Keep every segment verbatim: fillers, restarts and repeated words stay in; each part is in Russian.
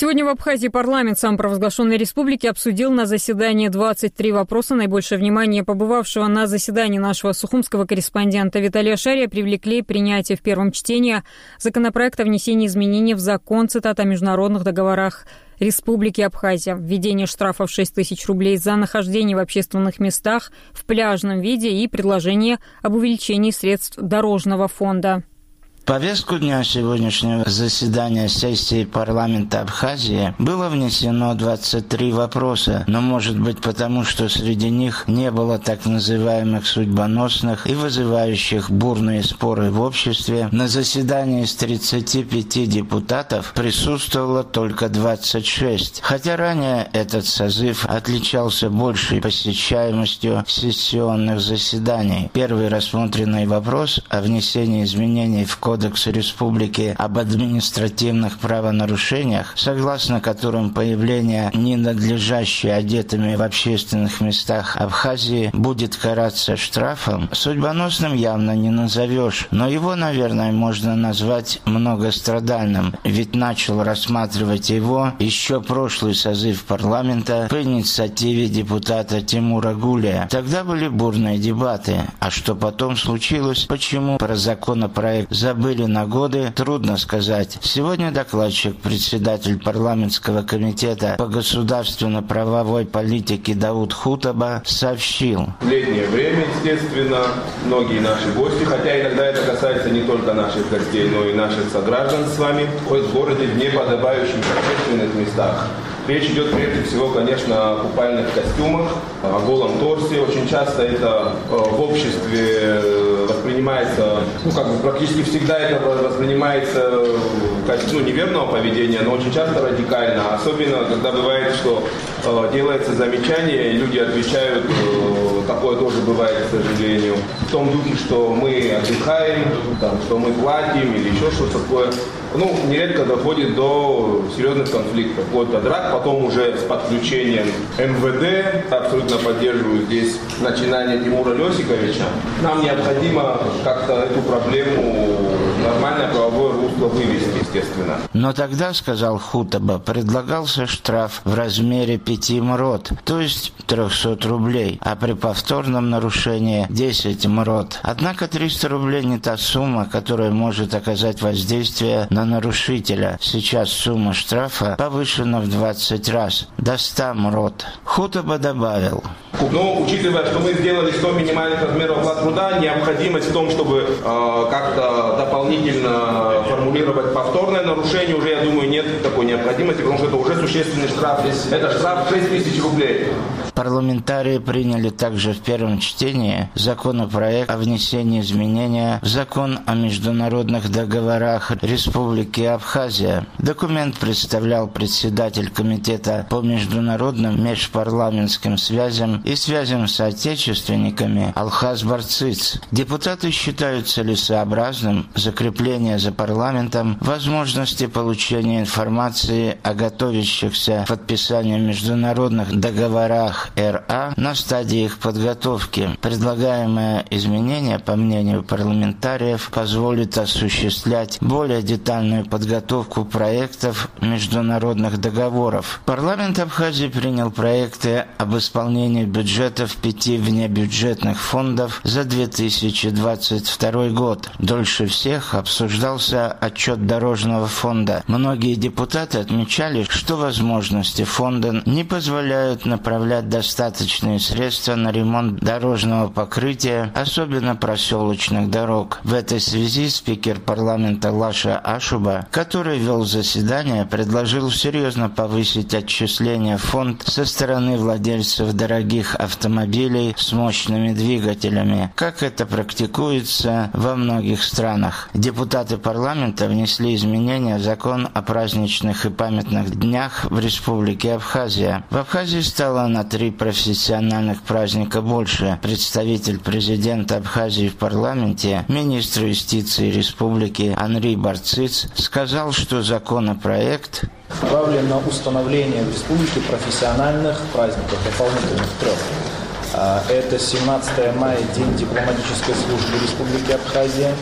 Сегодня в Абхазии парламент самопровозглашенной республики обсудил на заседании двадцать три вопроса. Наибольшее внимание побывавшего на заседании нашего сухумского корреспондента Виталия Шария привлекли принятие в первом чтении законопроекта о внесении изменений в закон, цитата, о международных договорах Республики Абхазия, введение штрафов шесть тысяч рублей за нахождение в общественных местах в пляжном виде и предложение об увеличении средств дорожного фонда. В повестку дня сегодняшнего заседания сессии парламента Абхазии было внесено двадцать три вопроса, но, может быть, потому что среди них не было так называемых судьбоносных и вызывающих бурные споры в обществе, на заседании из тридцати пяти депутатов присутствовало только двадцать шесть, хотя ранее этот созыв отличался большей посещаемостью сессионных заседаний. Первый рассмотренный вопрос о внесении изменений в Кодекс Республики об административных правонарушениях, согласно которым появление ненадлежащей одетыми в общественных местах Абхазии будет караться штрафом, судьбоносным явно не назовешь, но его, наверное, можно назвать многострадальным, ведь начал рассматривать его еще прошлый созыв парламента по инициативе депутата Тимура Гулия. Тогда были бурные дебаты, а что потом случилось, почему про законопроект забыли были на годы, трудно сказать. Сегодня докладчик, председатель парламентского комитета по государственно-правовой политике Дауд Хутаба сообщил. В летнее время, естественно, многие наши гости, хотя иногда это касается не только наших гостей, но и наших сограждан с вами, ходят в городе в неподобающих общественных местах. Речь идет прежде всего, конечно, о купальных костюмах, о голом торсе. Очень часто это в обществе воспринимается, ну как бы практически всегда это воспринимается в качестве ну, неверного поведения, но очень часто радикально. Особенно, когда бывает, что э, делается замечание, и люди отвечают, э, такое тоже бывает, к сожалению, в том духе, что мы отдыхаем, там, что мы платим или еще что-то такое. Ну, нередко доходит до серьезных конфликтов, вплоть до драк, потом уже с подключением эм вэ дэ. Абсолютно поддерживаю здесь начинание Тимура Лёсиковича. Нам необходимо как-то эту проблему в нормальное правовое русло вывести, естественно. Но тогда, сказал Хутаба, предлагался штраф в размере пяти мрот, то есть трехсот рублей, а при повторном нарушении десять мрот. Однако триста рублей не та сумма, которая может оказать воздействие на нарушителя. Сейчас сумма штрафа повышена в двадцать раз, до ста мрот. Хутаба добавил. Но, учитывая, что мы сделали сто минимальных размеров оплат труда, необходимость в том, чтобы э, как-то дополнительно формулировать повторное нарушение, уже, я думаю, нет такой необходимости, потому что это уже существенный штраф. Это штраф шесть тысяч рублей. Парламентарии приняли также в первом чтении законопроект о внесении изменения в закон о международных договорах Республики Абхазия. Документ представлял председатель комитета по международным межпарламентским связям и связям с отечественниками Алхаз Барциц. Депутаты считают целесообразным закрепление за парламентом возможности получения информации о готовящихся к подписанию международных договорах эр а на стадии их подготовки. Предлагаемое изменение, по мнению парламентариев, позволит осуществлять более детальную подготовку проектов международных договоров. Парламент Абхазии принял проекты об исполнении бюджетов пяти внебюджетных фондов за две тысячи двадцать второй год. Дольше всех обсуждался отчет Дорожного фонда. Многие депутаты отмечали, что возможности фонда не позволяют направлять достаточные средства на ремонт дорожного покрытия, особенно проселочных дорог. В этой связи спикер парламента Лаша Ашуба, который вел заседание, предложил серьезно повысить отчисления в фонд со стороны владельцев дорогих автомобилей с мощными двигателями, как это практикуется во многих странах. Депутаты парламента внесли изменения в закон о праздничных и памятных днях в Республике Абхазия. В Абхазии стало на три профессиональных праздника больше. Представитель президента Абхазии в парламенте, министр юстиции республики Анри Барциц, сказал, что законопроект направлен на установление в республике профессиональных праздников, дополнительных трех. Это семнадцатое мая, День дипломатической службы Республики Абхазия,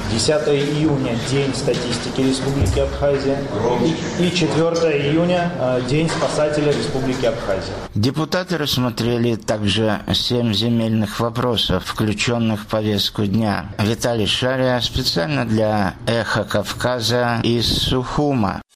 десятое июня – День статистики Республики Абхазия. И четвёртое июня – День спасателя Республики Абхазия. Депутаты рассмотрели также семь земельных вопросов, включенных в повестку дня. Виталий Шария специально для «Эхо Кавказа» из Сухума.